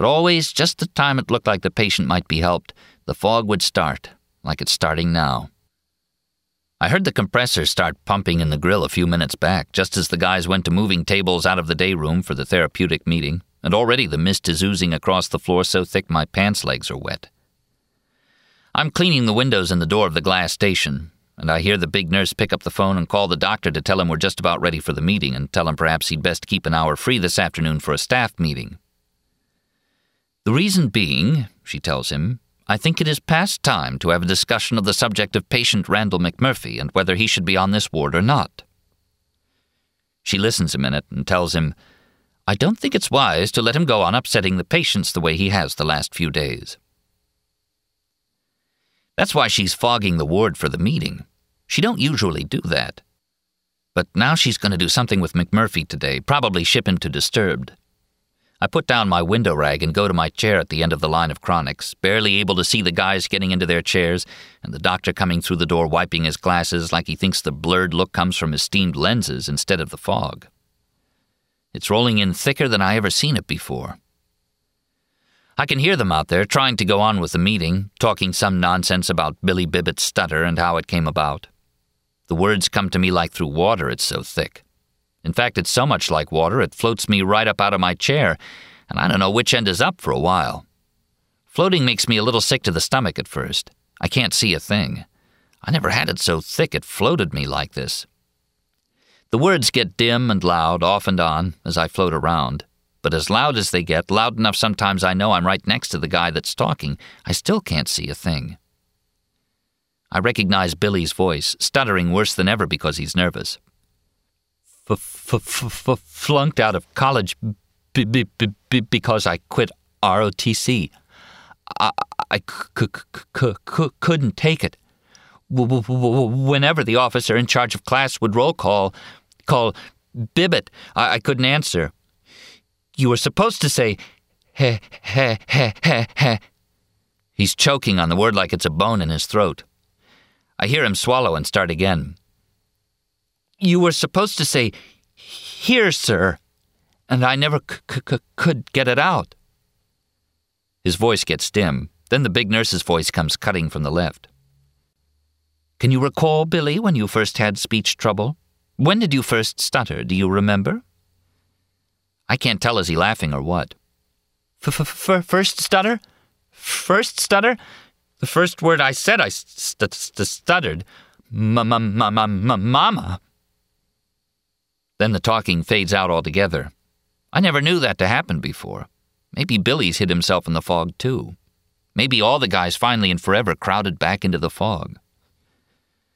But always, just the time it looked like the patient might be helped, the fog would start, like it's starting now. I heard the compressor start pumping in the grill a few minutes back, just as the guys went to moving tables out of the day room for the therapeutic meeting, and already the mist is oozing across the floor so thick my pants legs are wet. I'm cleaning the windows in the door of the glass station, and I hear the big nurse pick up the phone and call the doctor to tell him we're just about ready for the meeting and tell him perhaps he'd best keep an hour free this afternoon for a staff meeting. The reason being, she tells him, I think it is past time to have a discussion of the subject of patient Randall McMurphy and whether he should be on this ward or not. She listens a minute and tells him, I don't think it's wise to let him go on upsetting the patients the way he has the last few days. That's why she's fogging the ward for the meeting. She don't usually do that. But now she's going to do something with McMurphy today, probably ship him to Disturbed. I put down my window rag and go to my chair at the end of the line of chronics, barely able to see the guys getting into their chairs and the doctor coming through the door wiping his glasses like he thinks the blurred look comes from his steamed lenses instead of the fog. It's rolling in thicker than I ever seen it before. I can hear them out there trying to go on with the meeting, talking some nonsense about Billy Bibbitt's stutter and how it came about. The words come to me like through water, it's so thick. In fact, it's so much like water, it floats me right up out of my chair, and I don't know which end is up for a while. Floating makes me a little sick to the stomach at first. I can't see a thing. I never had it so thick it floated me like this. The words get dim and loud, off and on, as I float around. But as loud as they get, loud enough sometimes I know I'm right next to the guy that's talking, I still can't see a thing. I recognize Billy's voice, stuttering worse than ever because he's nervous. Flunked out of college because I quit ROTC. I couldn't take it. Whenever the officer in charge of class would roll call Bibbit, I couldn't answer. You were supposed to say, he. He's choking on the word like it's a bone in his throat. I hear him swallow and start again. You were supposed to say, here, sir, and I never could get it out. His voice gets dim. Then the big nurse's voice comes cutting from the left. Can you recall, Billy, when you first had speech trouble? When did you first stutter? Do you remember? I can't tell is he laughing or what. First stutter? First stutter? The first word I said I stuttered. Mama. Then the talking fades out altogether. I never knew that to happen before. Maybe Billy's hid himself in the fog too. Maybe all the guys finally and forever crowded back into the fog.